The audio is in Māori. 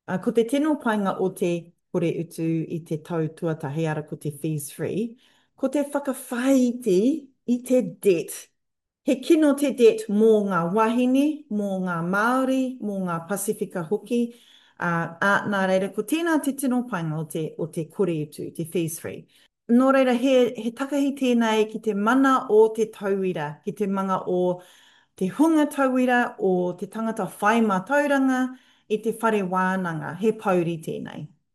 Ko te tino painga o te kore utu i te tau tuatahi ara ko te fees free, ko te whakawhaiti i te debt. He kino te debt mō ngā wahine, mō ngā Māori, mō ngā Pasifika hoki, nā reira, ko tēnā te tino painga o te kore utu, te fees free. Nō reira, he takahi tēnei ki te mana o te tauira, ki te manga o te hunga tauira o te tangata whai mā tauranga i te whare wānanga, he pauri tēnei.